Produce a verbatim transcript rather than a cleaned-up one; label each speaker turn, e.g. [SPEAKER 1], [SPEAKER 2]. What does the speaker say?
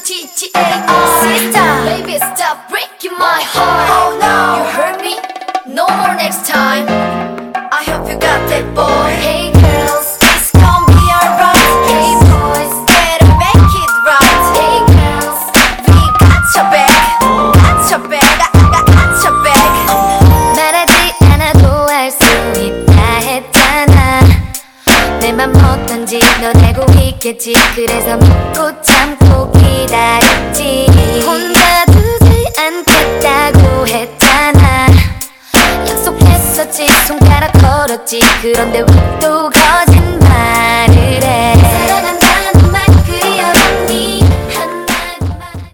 [SPEAKER 1] T T A R Sister, baby stop breaking my heart. Oh no, you hurt me, no more next time. I hope you got that boy. Hey girls, it's gonna be alright. Hey boys, better make it right. Hey girls, we got your back, got your back, I, I got your back.
[SPEAKER 2] 말하지 않아도 알 수 있다 했잖아. 내 맘 어떤지 넌 알고 있겠지. 그래서 믿고 참고 기다렸지. 혼자 두지 않겠다고 했잖아. 약속했었지, 손가락 걸었지. 그런데 왜 또 거짓말